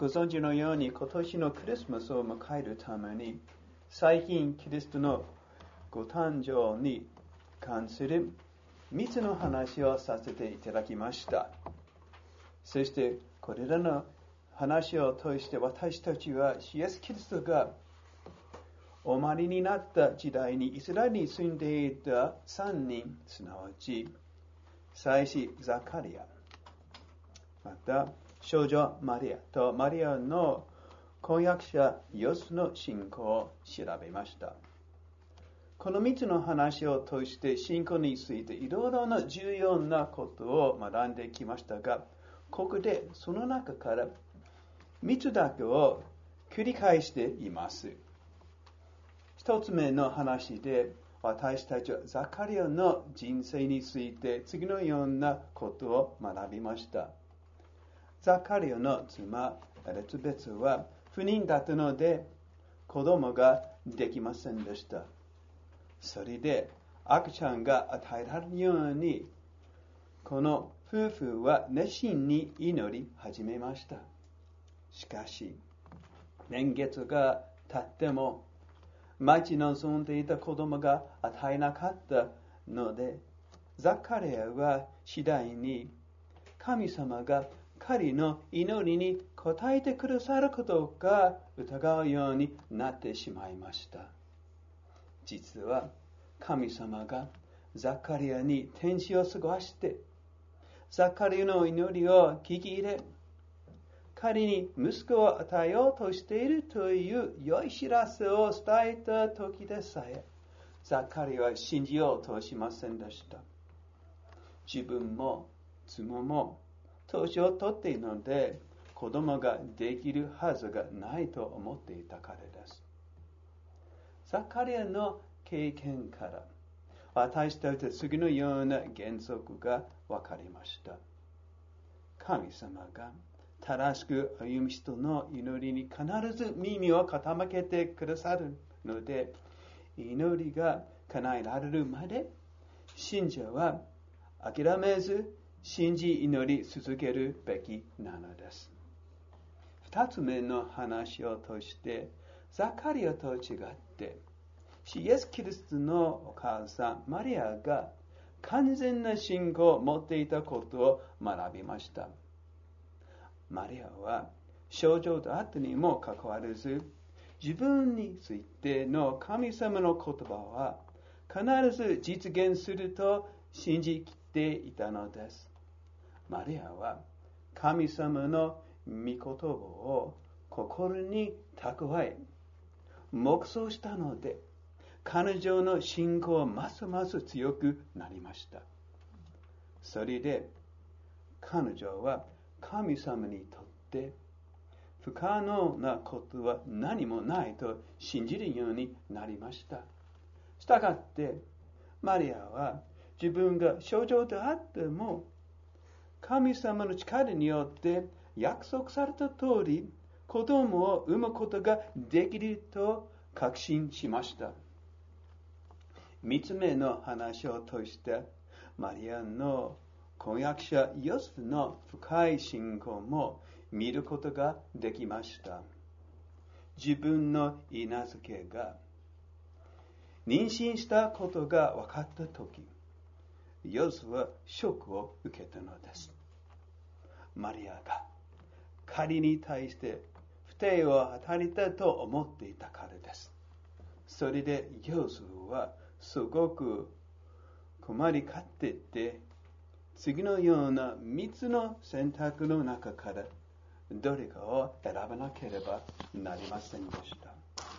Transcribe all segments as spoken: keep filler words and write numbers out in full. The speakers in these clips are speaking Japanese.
ご存知のように今年のクリスマスを迎えるために、最近キリストのご誕生に関するみっつの話をさせていただきました。そしてこれらの話を通して私たちはイエス・キリストがお生まれになった時代にイスラエルに住んでいたさんにん、すなわち祭司ザカリア、また少女マリアとマリアの婚約者ヨセフの信仰を調べました。このみっつの話を通して信仰についていろいろな重要なことを学んできましたが、ここでその中からみっつだけを繰り返しています。一つ目の話で私たちはザカリアの人生について次のようなことを学びました。ザカリアの妻エリザベスは不妊だったので子供ができませんでした。それで赤ちゃんが与えられるようにこの夫婦は熱心に祈り始めました。しかし年月が経っても待ち望んでいた子供が与えなかったので、ザカリアは次第に神様が彼の祈りに応えてくださることか疑うようになってしまいました。実は神様がザカリアに天使を過ごしてザカリアの祈りを聞き入れ、彼に息子を与えようとしているという良い知らせを伝えた時でさえ、ザカリアは信じようとしませんでした。自分も妻も年を取っているので、子供ができるはずがないと思っていたからです。ザカリアの経験から私たちは次のような原則が分かりました。神様が正しく歩む人の祈りに必ず耳を傾けてくださるので、祈りが叶えられるまで信者は諦めず信じ祈り続けるべきなのです。二つ目の話を通してザカリアと違ってイエス・キリストのお母さんマリアが完全な信仰を持っていたことを学びました。マリアは少女であったにもかかわらず、自分についての神様の言葉は必ず実現すると信じきっていたのです。マリアは神様の御言葉を心に蓄え、黙想したので、彼女の信仰はますます強くなりました。それで彼女は神様にとって不可能なことは何もないと信じるようになりました。したがってマリアは自分が少女であっても神様の力によって約束された通り子供を産むことができると確信しました。三つ目の話を通してマリアの婚約者ヨセフの深い信仰も見ることができました。自分の稲漬けが妊娠したことが分かったとき、ヨセフはショックを受けたのです。マリアが彼に対して不貞を与えたと思っていたからです。それでヨセフはすごく困りかっていて、次のような三つの選択の中からどれかを選ばなければなりませんでした。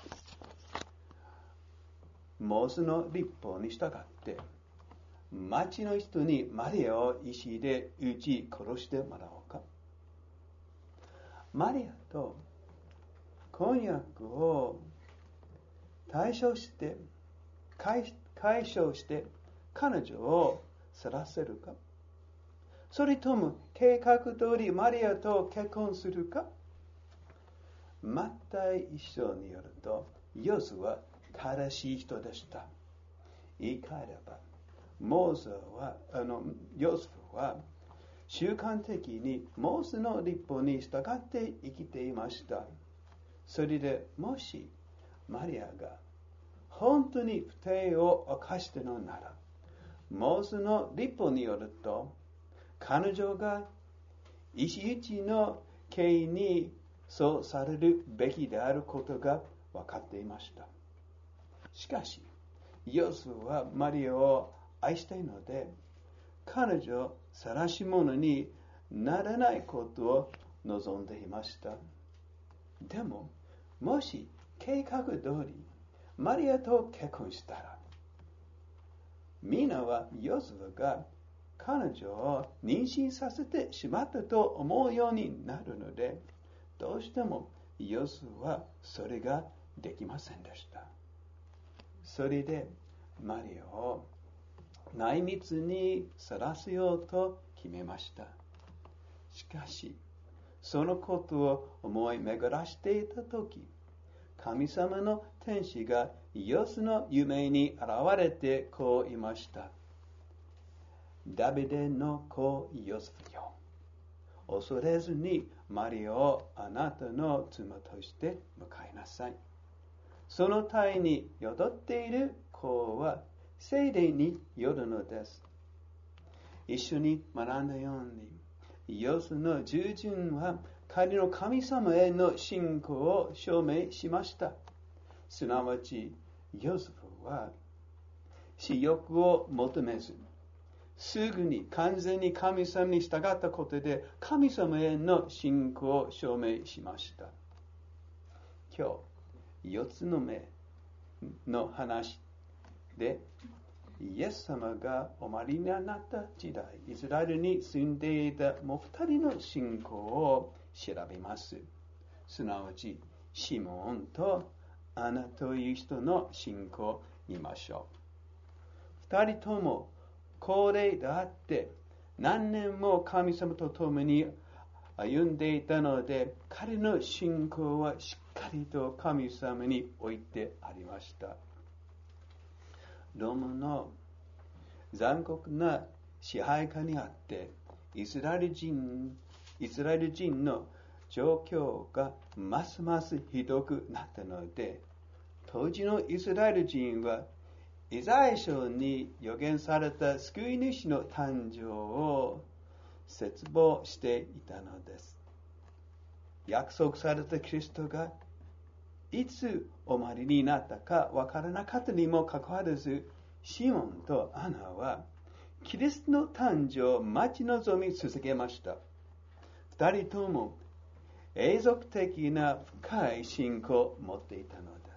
モーセの律法に従って町の人にマリアを石で撃ち殺してもらおうか、マリアと婚約を対処して解消して彼女を去らせるか、それとも計画通りマリアと結婚するか。マタイ一章によるとヨセフは正しい人でした。言い換えればモーセはあのヨセフは習慣的にモーセの律法に従って生きていました。それでもしマリアが本当に不貞を犯したのなら、モーセの律法によると、彼女が石打ちの刑にそうされるべきであることが分かっていました。しかし、イエスはマリアを愛しているので、彼女を晒し者にならないことを望んでいました。でも、もし計画通りマリアと結婚したら、みんなはヨセフが彼女を妊娠させてしまったと思うようになるので、どうしてもヨセフはそれができませんでした。それでマリアを内密にさらせようと決めました。しかし、そのことを思い巡らしていたとき、神様の天使がヨセフの夢に現れてこう言いました。ダビデの子ヨセフよ。恐れずにマリアをあなたの妻として迎えなさい。その胎に宿っている子は聖霊によるのです。一緒に学んだように、ヨセフの従順は彼の神様への信仰を証明しました。すなわち、ヨセフは私欲を求めず、すぐに完全に神様に従ったことで神様への信仰を証明しました。今日、四つの目の話で、イエス様がお生まれになった時代、イスラエルに住んでいたもう二人の信仰を調べます。すなわち、シモンとアナという人の信仰を見ましょう。二人とも高齢であって、何年も神様と共に歩んでいたので、彼の信仰はしっかりと神様に置いてありました。ローマの残酷な支配下にあって、イスラエル人、イスラエル人の状況がますますひどくなったので、当時のイスラエル人はイザヤ書に予言された救い主の誕生を切望していたのです。約束されたキリストがいつお生まれになったかわからなかったにもかかわらず、シモンとアナはキリストの誕生を待ち望み続けました。二人とも永続的な深い信仰を持っていたのです。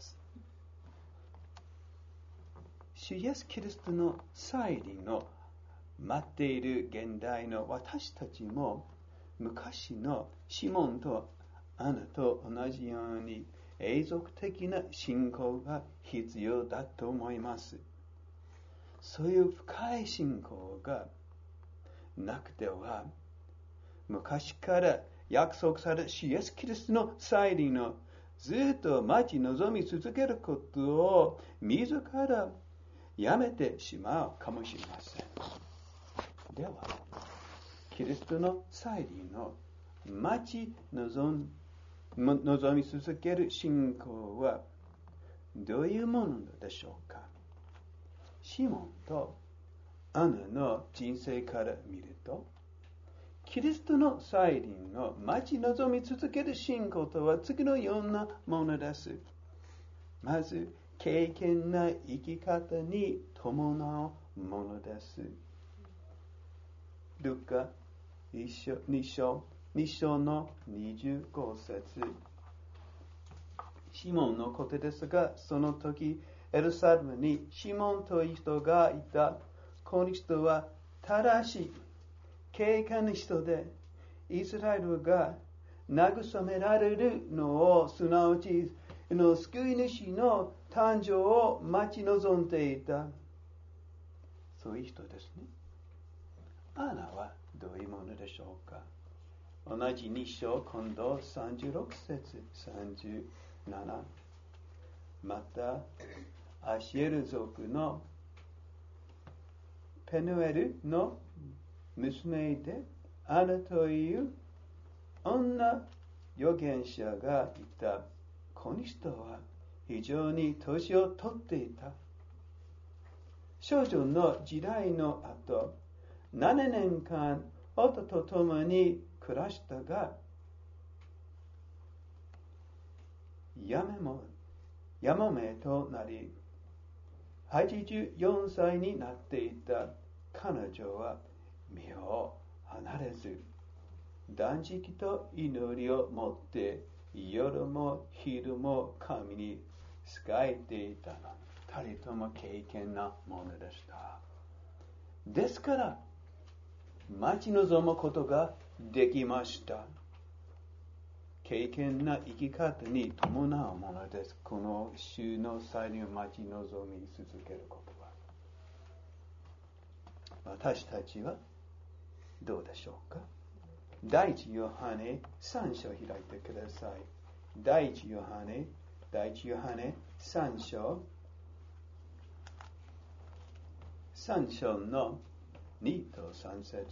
主イエスキリストの再臨を待っている現代の私たちも、昔のシモンとアナと同じように永続的な信仰が必要だと思います。そういう深い信仰がなくては、昔から約束された主イエスキリストの再臨をずっと待ち望み続けることを自らやめてしまうかもしれません。では、キリストの再臨を待ち望み続ける信仰はどういうものでしょうか。シモンとアナの人生から見ると、キリストの再臨を待ち望み続ける信仰とは次のようなものです。まず、敬虔な生き方に伴うものです。ルカに章、に章のにじゅうご節。シモンのことですが、その時、エルサレムにシモンという人がいた。この人は正しい、敬虔な人で、イスラエルが慰められるのを、すなわちの救い主の誕生を待ち望んでいた。そういう人ですね。アナはどういうものでしょうか。同じに章、今度さんじゅうろく節、さんじゅうなな。また、アシェル族のペヌエルの娘でアナという女預言者がいた。この人は非常に年を取っていた。少女の時代の後、ななねんかん夫と共に暮らしたが、やめもやもめとなり、はちじゅうよんさいになっていた。彼女は身を離れず、断食と祈りを持って夜も昼も神に仕えていたの。二人とも敬虔なものでした。ですから待ち望むことができました。敬虔な生き方に伴うものです。この主の再臨を待ち望み続けることは。私たちはどうでしょうか。第一ヨハネさん章を開いてください。第一ヨハネ、第一ヨハネさん章、さん章のにとさん節。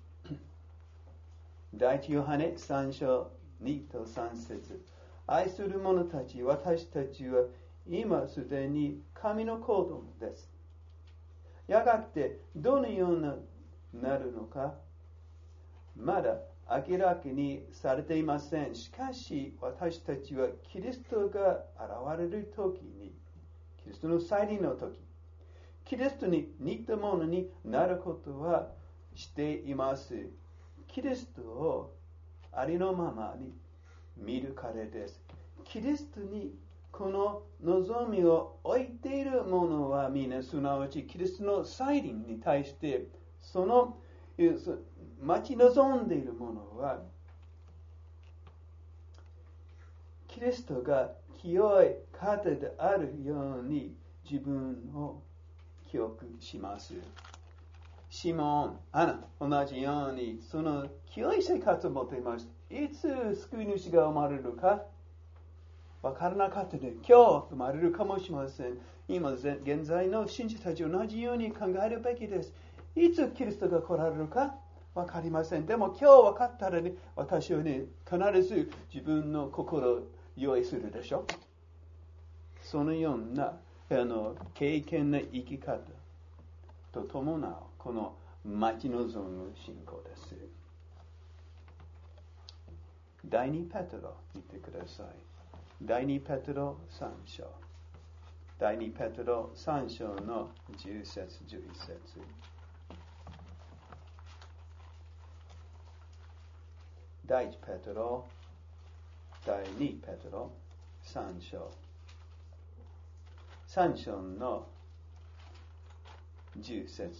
第一ヨハネさん章にとさん節。愛する者たち、私たちは今すでに神の子供です。やがてどのようになるのか、まだ明らかにされていません。しかし私たちはキリストが現れるときに、キリストの再臨のとき、キリストに似たものになることはしています。キリストをありのままに見るからです。キリストにこの望みを置いている者はみんな、すなわちキリストの再臨に対してその待ち望んでいる者は、キリストが清い方であるように自分を記憶します。シモン、アナ、同じようにその清い生活を持っています。いつ救い主が生まれるかわからなかったので、今日生まれるかもしれません。今現在の信者たち同じように考えるべきです。いつキリストが来られるかわかりません。でも今日分かったらね、私はね、必ず自分の心を用意するでしょ。そのようなあの敬虔な生き方と伴うこの待ち望む信仰です。第二ペテロ見てください。第二ペテロ三章。第二ペテロ三章の十節十一節。第一ペテロ、第二ペテロ三章。三章の十節。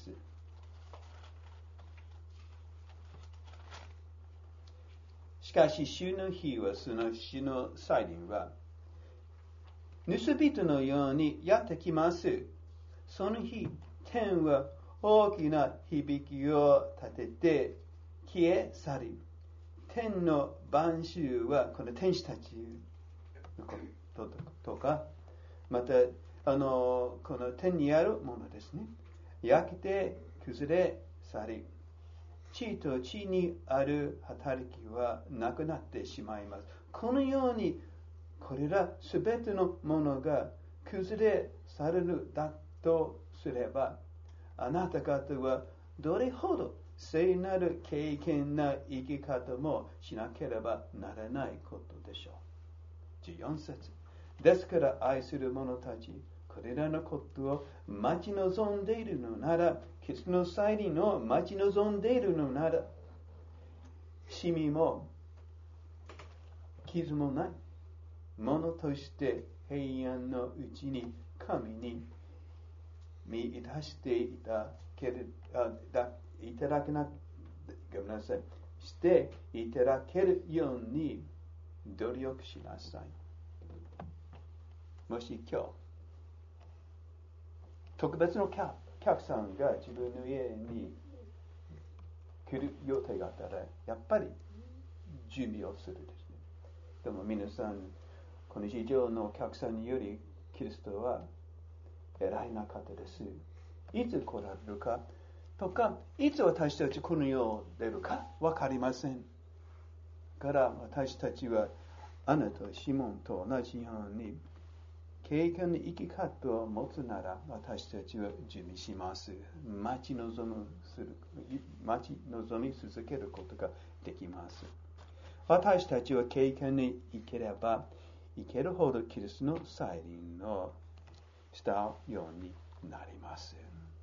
しかし主の日は、その主の再臨は盗人のようにやってきます。その日、天は大きな響きを立てて消え去り、天の万衆は、この天使たちのこととか、またあのこの天にあるものですね、焼けて崩れ去り、地と地にある働きはなくなってしまいます。このようにこれらすべてのものが崩れ去るだとすれば、あなた方はどれほど聖なる敬虔な生き方もしなければならないことでしょう。じゅうよん節。ですから愛する者たち、これらのことを待ち望んでいるのなら、キリストの再臨を待ち望んでいるのなら、シミも傷もないものとして平安のうちに神に見出していたけるあだいただけなごめんなさいしていただけるように努力しなさい。もし今日特別の客さんが自分の家に来る予定があったら、やっぱり準備をするですね。でも皆さん、この以上のお客さんよりキリストは偉いな方です。いつ来られるかとか、いつ私たちこの世を出るかわかりません。から私たちはアナとシモンと同じように経験の生き方を持つなら私たちは準備します。待ち望むする待ち望み続けることができます。私たちは経験に生ければ生けるほどキリストの再臨をしたようになります。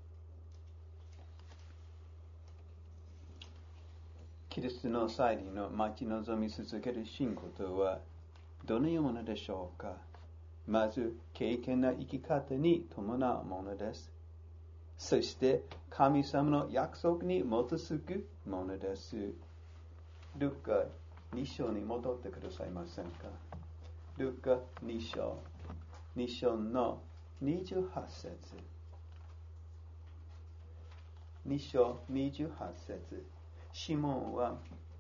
キリストの再臨を待ち望み続ける信仰とはどのようなものでしょうか。まず、経験な生き方に伴うものです。そして、神様の約束に基づくものです。ルカに章に戻ってくださいませんか。ルカに章、に章のにじゅうはち節。に章にじゅうはち節。シモンは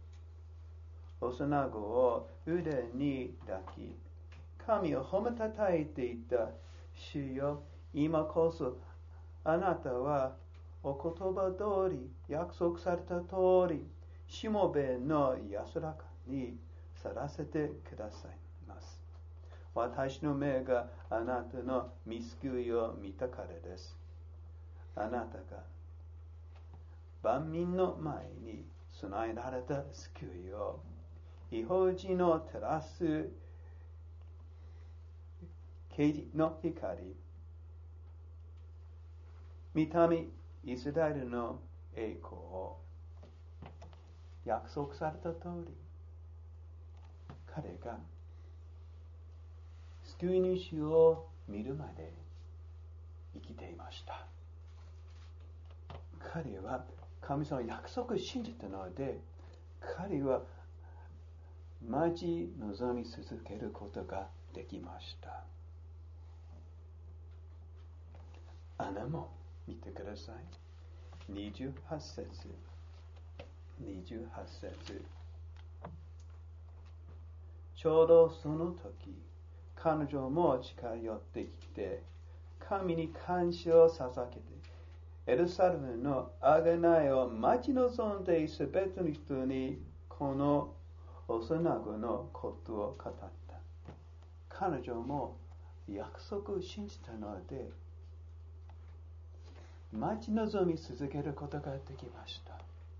幼子を腕に抱き、神を褒めたたえていた。主よ、今こそあなたはお言葉通り、約束された通り、しもべの安らかにさらせてくださいます。私の目があなたの見救いを見たからです。あなたが万民の前に備えられた救いを異邦人の照らす啓示の光、御民イスラエルの栄光を約束された通り、彼が救い主を見るまで生きていました。彼は神様の約束を信じたので、彼は待ち望み続けることができました。あなたも見てください。にじゅうはち節。にじゅうはち節。ちょうどその時、彼女も近寄ってきて、神に感謝を捧げて、エルサレムの贖いを待ち望んでいるすべての人にこの幼子のことを語った。彼女も約束を信じたので、待ち望み続けることができました。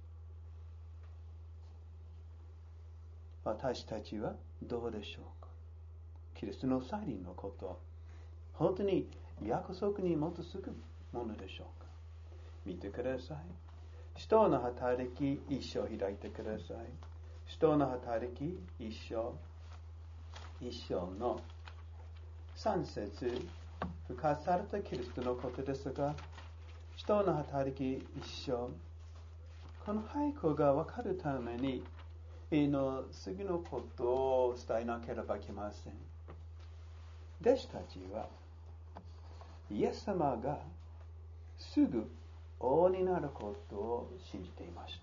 私たちはどうでしょうか。キリストの再臨のこと、本当に約束に基づくものでしょうか。見てください。使徒の働き一章開いてください。使徒の働き一章、一章の三節、復活されたキリストのことですが、使徒の働き一章、この背景が分かるために、の次のことを伝えなければいけません。弟子たちは、イエス様がすぐ王になることを信じていました。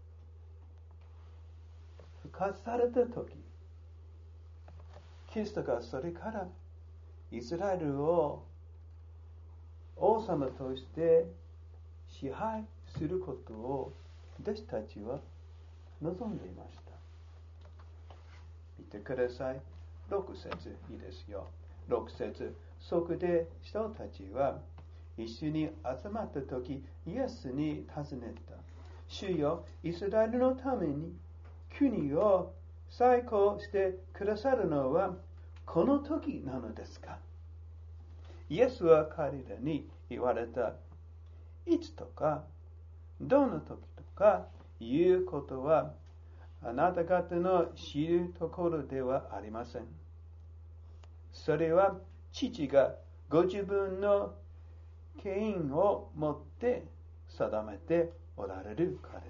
復活されたとき、キリストがそれからイスラエルを王様として支配することを弟子たちは望んでいました。見てください。ろく節いいですよ。ろく節、そこで人たちは一緒に集まったとき、イエスに尋ねた。主よ、イスラエルのために国を再興してくださるのはこの時なのですか。イエスは彼らに言われた。いつとか、どの時とかいうことは、あなた方の知るところではありません。それは父がご自分の権威を持って定めておられるからです。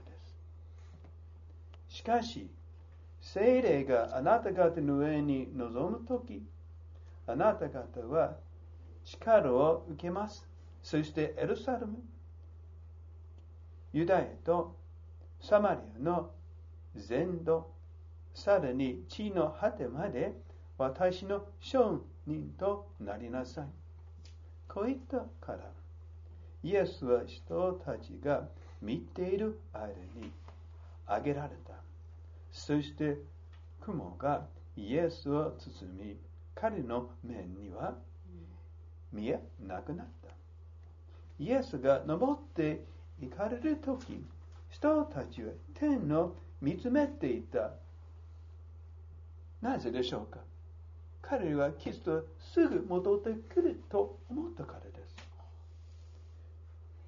しかし、聖霊があなた方の上に臨むとき、あなた方は力を受けます。そしてエルサレム、ユダヤとサマリアの全土、さらに地の果てまで私の証人となりなさい。こういったから、 イエスは人たちが見ている間に挙げられた。そして雲がイエスを包み、彼の面には見えなくなった。イエスが登って行かれるとき、人たちは天を見つめていた。なぜでしょうか。彼はキリストはすぐ戻ってくると思ったからです。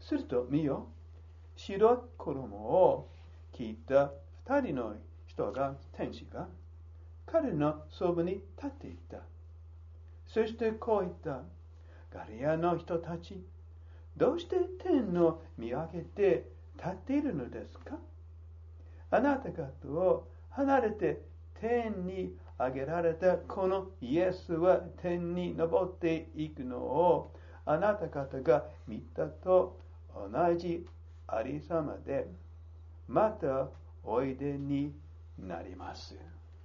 すると見よ、白い衣を着た二人の人が、天使が彼のそばに立っていた。そしてこう言った。ガリアの人たち、どうして天を見上げて立っているのですか。あなた方を離れて天に上げられたこのイエスは天に昇っていくのをあなた方が見たと同じありさまでまたおいでになります。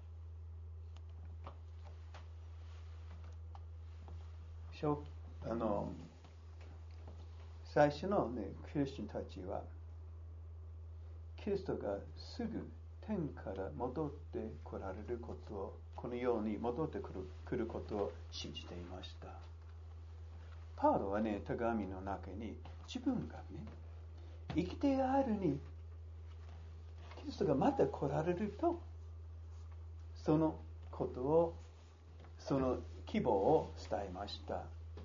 あの最初の、ね、クリスチャンたちはキリストがすぐ天から戻って来られることを、このように戻ってくる、来ることを信じていました。パウロはね、手紙の中に自分がね、生きてあるにキリストがまた来られると、そのことを、その希望を伝えました。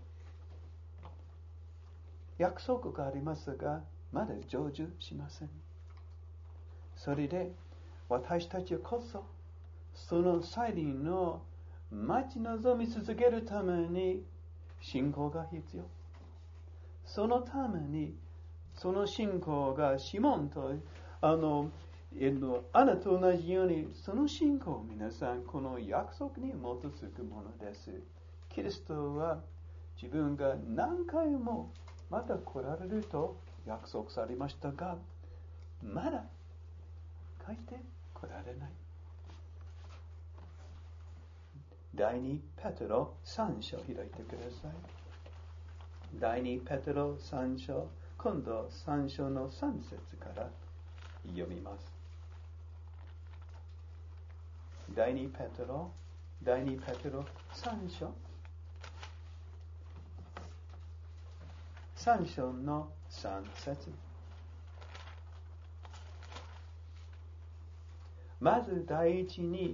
約束がありますが、まだ成就しません。それで、私たちこそ、その再臨の待ち望み続けるために、信仰が必要。そのために、その信仰がシモンと、あの、えのあなたと同じように、その信仰、皆さん、この約束に基づくものです。キリストは自分が何回もまた来られると約束されましたが、まだ帰って来られない。第二ペテロ三章開いてください。第二ペテロ三章、今度三章の三節から読みます。第二ペテロ、第二ペテロ三章、三章の三節。まず第一に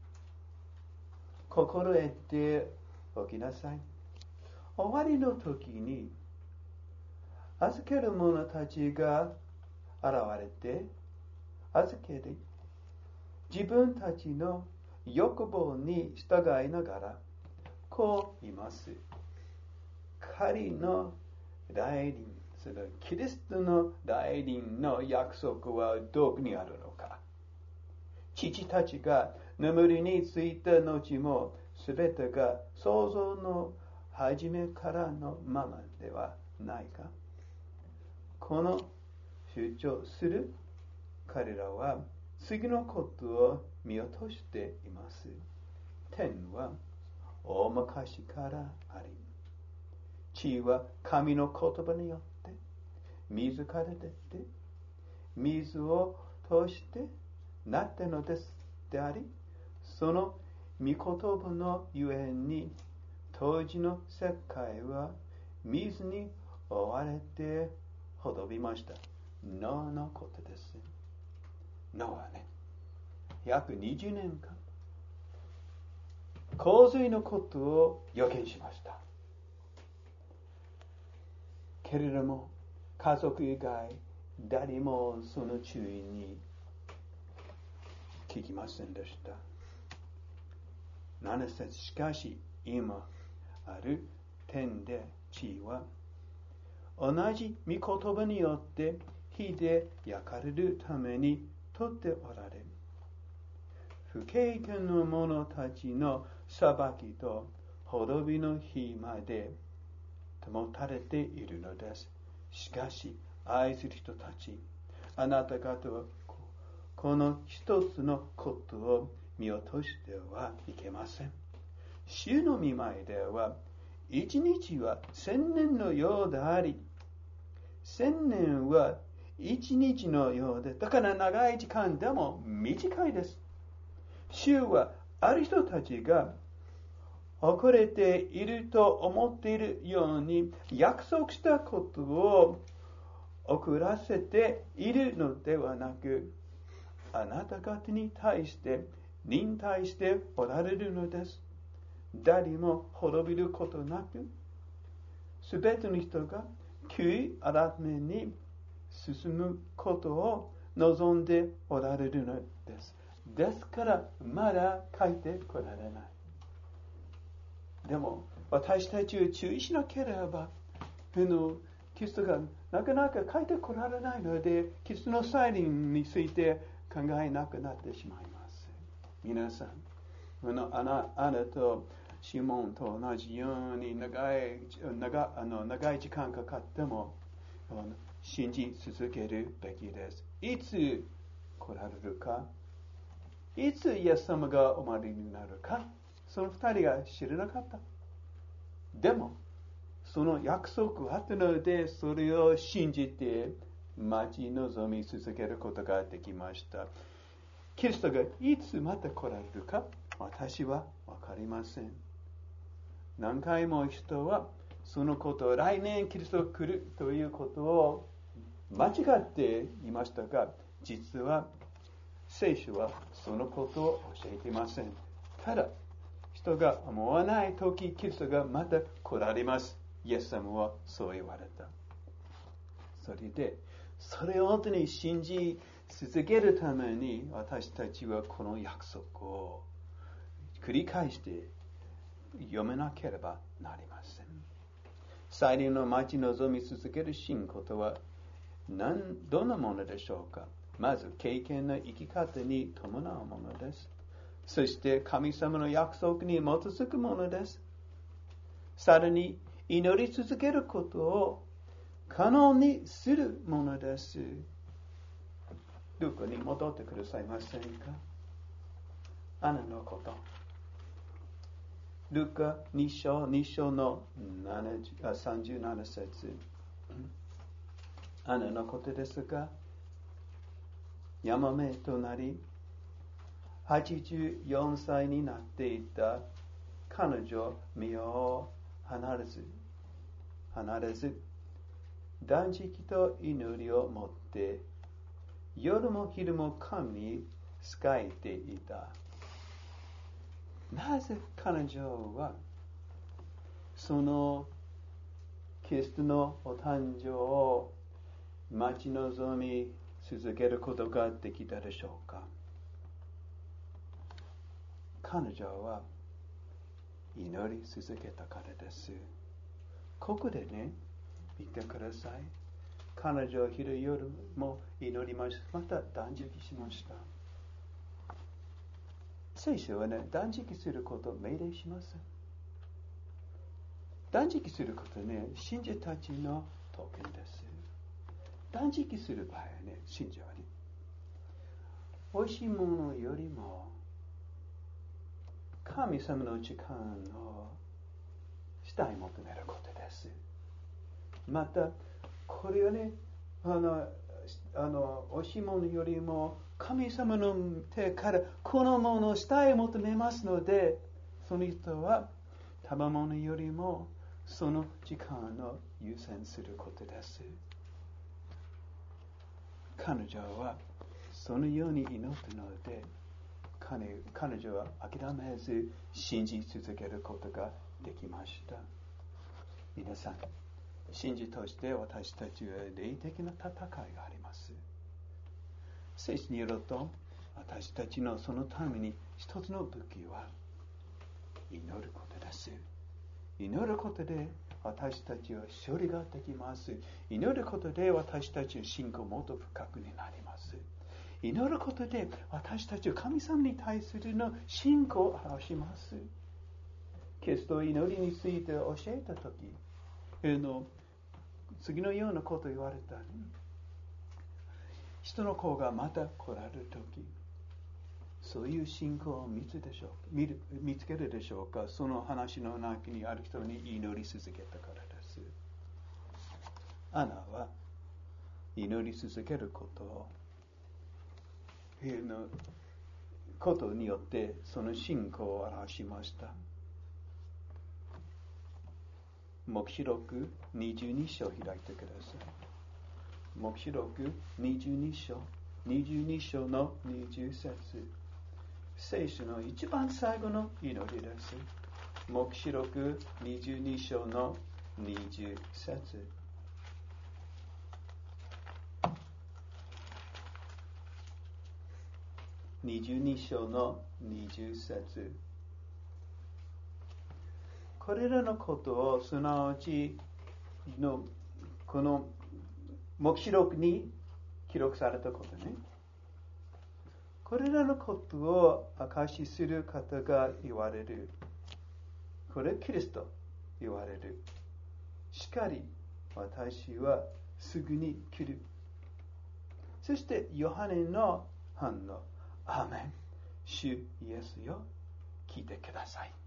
心得ておきなさい。終わりの時に預ける者たちが現れて預けて自分たちの欲望に従いながらこう言います。彼の来臨、そのキリストの来臨の約束はどこにあるのか。父たちが眠りについた後もすべてが創造の初めからのままではないか。この主張する彼らは次のことを見落としています。天は大昔からあり、地は神の言葉によって水から出て、水を通してなったのですであり、その御言葉のゆえに当時の世界は水に覆われて滅びました。ノアのことです。ノアね、約にじゅうねんかん洪水のことを予見しました。けれども家族以外誰もその注意に聞きませんでした。なな節、しかし今ある天で地は同じ御言葉によって火で焼かれるために取っておられ、不経験の者たちの裁きと滅びの日まで保たれているのです。しかし愛する人たち、あなた方はこの一つのことを見落としてはいけません。主の御前では一日は千年のようであり、 千年は一日のようで、だから長い時間でも短いです。主はある人たちが遅れていると思っているように、約束したことを遅らせているのではなく、あなた方に対して忍耐しておられるのです。誰も滅びることなく、すべての人が悔い改めに進むことを望んでおられるのです。ですからまだ書いてこられない。でも私たちは注意しなければ、あのキリストがなかなか書いてこられないので、キリストの再臨について考えなくなってしまいます。皆さん、あのあなあなたとシモンと同じように長い 長, あの長い時間かかっても信じ続けるべきです。いつ来られるか、いつイエス様がお参りになるか、その二人が知らなかった。でもその約束があったので、それを信じて待ち望み続けることができました。キリストがいつまた来られるか、私はわかりません。何回も人はそのことを、来年キリストが来るということを間違っていましたが、実は聖書はそのことを教えていません。ただ人が思わないとき、キリストがまた来られます。イエス様はそう言われた。それでそれを本当に信じ続けるために、私たちはこの約束を繰り返して読めなければなりません。再臨の待ち望み続ける信仰とは何どんなものでしょうか。まず経験の生き方に伴うものです。そして神様の約束に基づくものです。さらに祈り続けることを可能にするものです。ルカに戻ってくださいませんか。アナのこと。ルカに章に章のさんじゅうなな節。アナのことですが、ヤマメとなりはちじゅうよんさいになっていた彼女身を離れず離れず断食と祈りを持って夜も昼も神に仕えていた。なぜ彼女はそのキリストのお誕生を待ち望み続けることができたでしょうか。彼女は祈り続けたからです。ここでね、見てください。彼女は昼夜も祈りました。また断食しました。聖書はね、断食することを命令します。断食することね、信者たちの特権です。断食する場合はね、信者はね、おいしいものよりも神様の時間をしたい求めることです。またこれはね、あのあのおいしいものよりも神様の手からこのものをしたい求めますので、その人は食べ物よりもその時間を優先することです。彼女はそのように祈ったので、彼, 彼女は諦めず信じ続けることができました。皆さん、信じとして私たちは霊的な戦いがあります。聖書によると、私たちのそのために一つの武器は祈ることです。祈ることで私たちは勝利ができます。祈ることで私たちの信仰もっと深くになります。祈ることで私たちは神様に対するの信仰を表します。キリストは祈りについて教えたとき、の次のようなことを言われた。人の子がまた来られるとき、そういう信仰を見つでしょう見る見つけるでしょうか。その話の中にある人に祈り続けたからです。アナは祈り続けることをのことによってその信仰を表しました。黙示録にじゅうに章を開いてください。黙示録にじゅうに章、にじゅうに章のにじゅう節、聖書の一番最後の祈りです。黙示録にじゅうに章のにじゅう節。にじゅうに章のにじゅう節。これらのことをすなわちのこの黙示録に記録されたことね。これらのことを証しする方が言われる。これキリスト言われる。しかり私はすぐに来る。そしてヨハネの反応。アーメン。主イエスよ、聞いてください。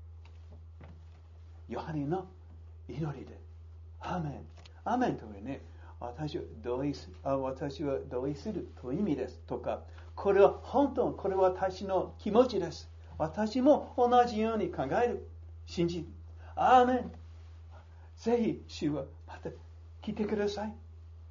ヨハネの祈りで、アーメン。アーメンというね、私は同意する、あ、私は同意するという意味ですとか、これは本当、これは私の気持ちです。私も同じように考える。信じる。アーメン。ぜひ、主はまた聞いてください。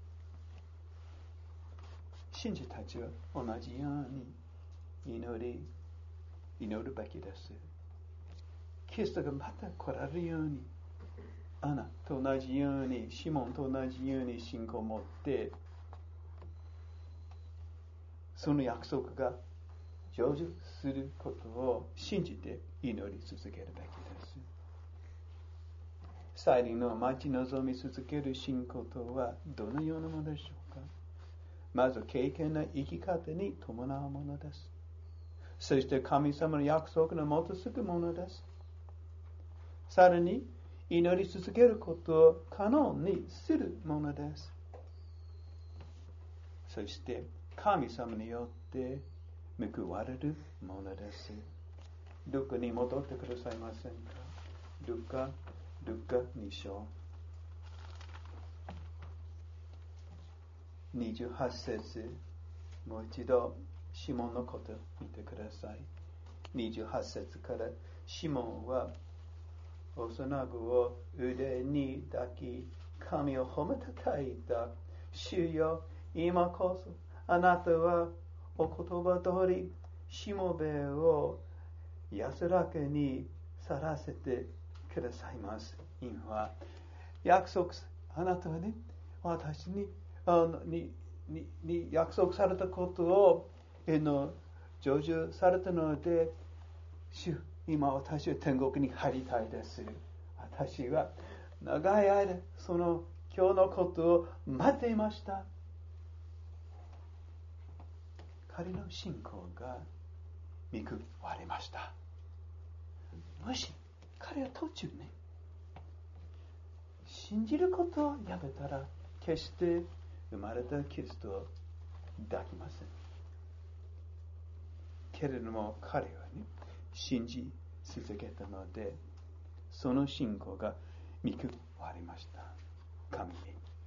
信者たちは同じように祈り、祈るべきです。キリストがまた来られるように、アナと同じように、シモンと同じように信仰を持って、その約束が成就することを信じて祈り続けるべきです。再臨の待ち望み続ける信仰とはどのようなものでしょうか。まず経験な生き方に伴うものです。そして神様の約束の基づくものです。さらに祈り続けることを可能にするものです。そして神様によって報われるものです。ルカに戻ってくださいませんか。ルカ、ルカに章にじゅうはち節、もう一度シモンのことを見てください。にじゅうはち節から、シモンは幼子を腕に抱き、神を褒めたたえた。主よ、今こそあなたはお言葉通りしもべを安らかに去らせてくださいます。今は約束、あなたはね、私にあのににに約束されたことをえの成就されたので、主、今私は天国に入りたいです。私は長い間その今日のことを待っていました。彼の信仰が報われました。もし彼は途中ね、信じることをやめたら、決して生まれたキリストを抱きません。けれども彼はね、信じ続けたので、その信仰が報われました。神に。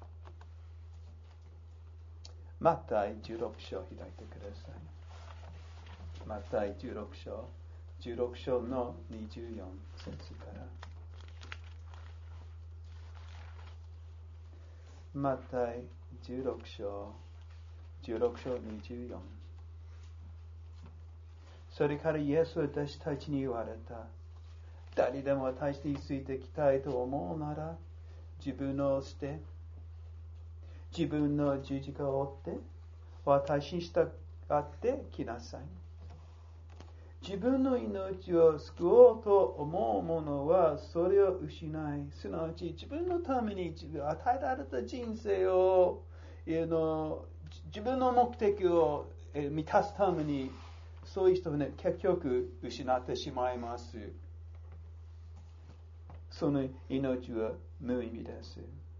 マタイじゅうろく章を開いてください。マタイじゅうろく章、じゅうろく章のにじゅうよん節から。マタイじゅうろく章、じゅうろく章にじゅうよん。それからイエスは弟子たちに言われた。誰でも私についてきたいと思うなら、自分を捨て、自分の十字架を追って、私に従ってきなさい。自分の命を救おうと思う者はそれを失い、すなわち自分のために自分与えられた人生を、自分の目的を満たすために、そういう人はね、結局失ってしまいます。その命は無意味です。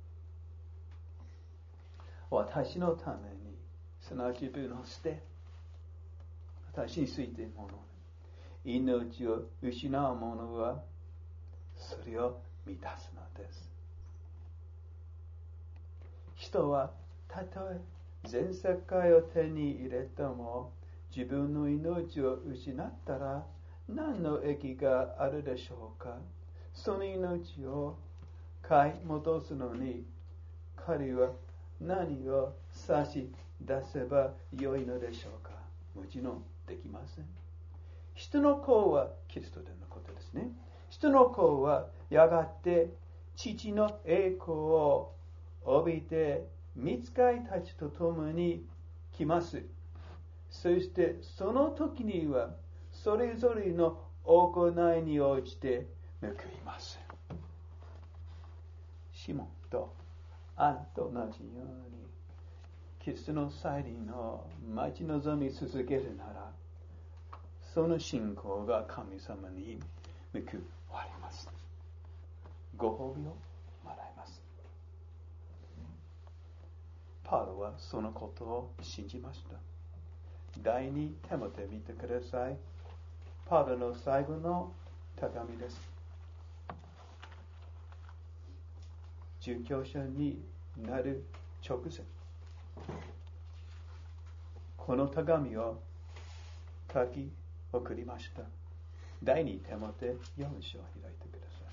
私のために、すなわち自分を捨て、私についているもの、命を失う者はそれを満たすのです。人はたとえ全世界を手に入れても自分の命を失ったら何の益があるでしょうか。その命を買い戻すのに彼は何を差し出せばよいのでしょうか。もちろんできません。人の子はキリストでのことですね。人の子はやがて父の栄光を帯びて御使いたちと共に来ます。そしてその時にはそれぞれの行いに応じて報います。シモンとアンと同じようにキリストの再臨を待ち望み続けるなら、その信仰が神様に報われます。ご褒美をもらいます。パウロはそのことを信じました。第二テモテ見てください。パウロの最後の手紙です。殉教者になる直前、この手紙を書き送りました。第二テモテよん章を開いてください。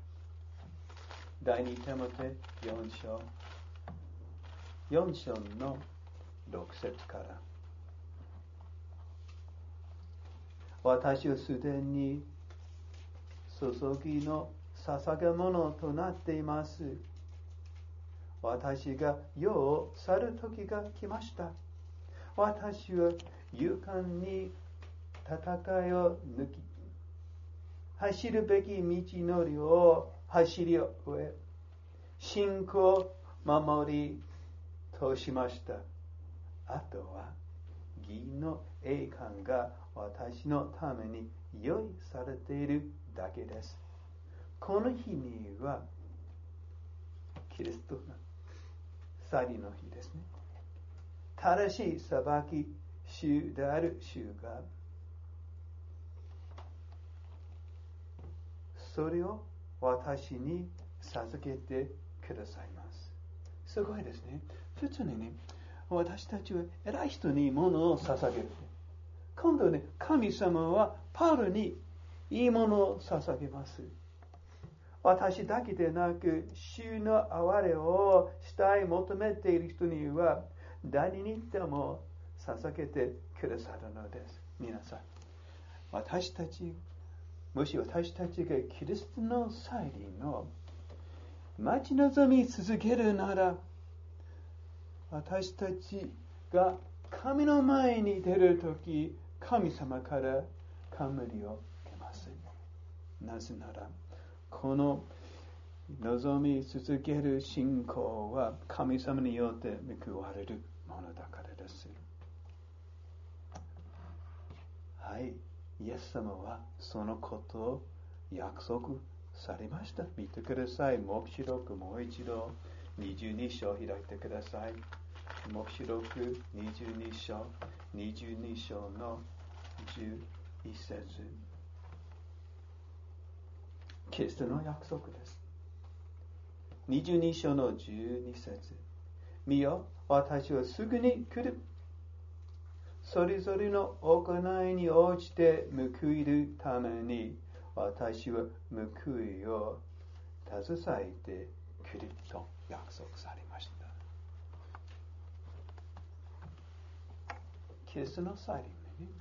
第二テモテよん章、よん章のろく節から。私はすでに注ぎの捧げ物となっています。私が世を去る時が来ました。私は勇敢に戦いを抜き、走るべき道のりを走り終え、信仰を守り通しました。あとは義の栄冠が私のために用意されているだけです。この日にはキリストの再臨の日ですね。正しい裁き主である主がそれを私に授けてくださいます。すごいですね。普通にね、私たちは偉い人に物を捧げる。今度ね、神様はパウロにいいものを捧げます。私だけでなく、主の憐れをしたい求めている人には、誰にでも捧げてくださるのです。皆さん、私たち、もし私たちがキリストの再臨を待ち望み続けるなら、私たちが神の前に出るとき、神様から冠を受けます。なぜなら、この望み続ける信仰は神様によって報われるものだからです。はい、イエス様はそのことを約束されました。見てください。黙示録もう一度にじゅうに章を開いてください。黙示録にじゅうに章、にじゅうに章のじゅういち節。キリストの約束です。にじゅうに章のじゅうに節。見よ、私はすぐに来る。それぞれの行いに応じて報いるために、私は報いを携えてくると約束されました。キリストの再臨ね、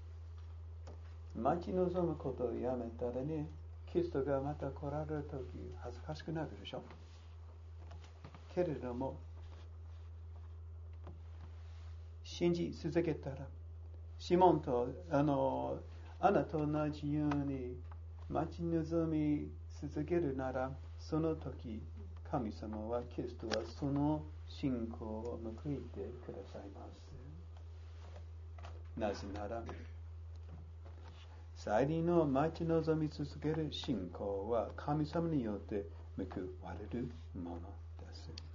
待ち望むことをやめたらね、キリストがまた来られるとき恥ずかしくなるでしょ。けれども、信じ続けたら、シモンとあのアナと同じように待ち望み続けるなら、その時神様は、キリストはその信仰を報いてくださいます。なぜなら、再臨の待ち望み続ける信仰は神様によって報われるものです。